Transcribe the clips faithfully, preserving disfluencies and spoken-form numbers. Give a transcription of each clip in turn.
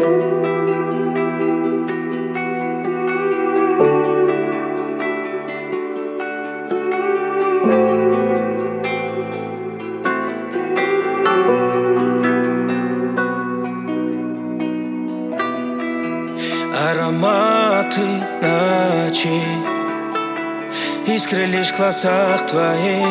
Ароматы ночи, искры лишь в глазах твоих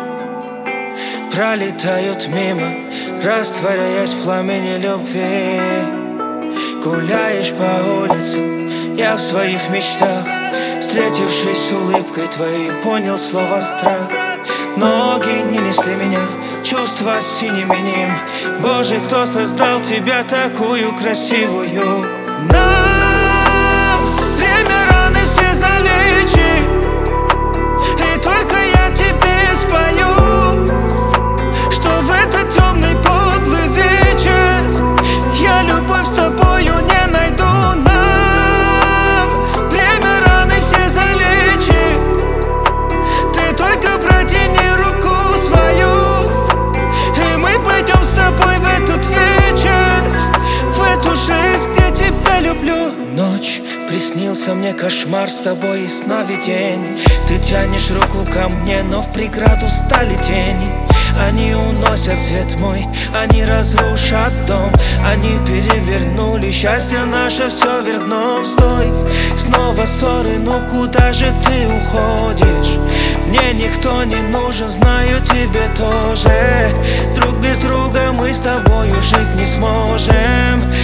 пролетают мимо, растворяясь в пламени любви. Гуляешь по улицам, я в своих мечтах, встретившись с улыбкой твоей, понял слово страх. Ноги не несли меня, чувства синим ним. Боже, кто создал тебя такую красивую? Нам время раны все залечит, и только я тебе спою, что в этот темный подлый вечер я любовь с тобою не найду. Нам время раны все залечит, ты только протяни руку свою, и мы пойдем с тобой в этот вечер, в эту жизнь, где тебя люблю. Ночь, приснился мне кошмар с тобой и сновидений. Ты тянешь руку ко мне, но в преграду стали тени. Они уносят свет мой, они разрушат дом, они перевернули счастье наше все вверх дном. Стой, снова ссоры, ну куда же ты уходишь? Мне никто не нужен, знаю, тебе тоже. Друг без друга мы с тобою жить не сможем.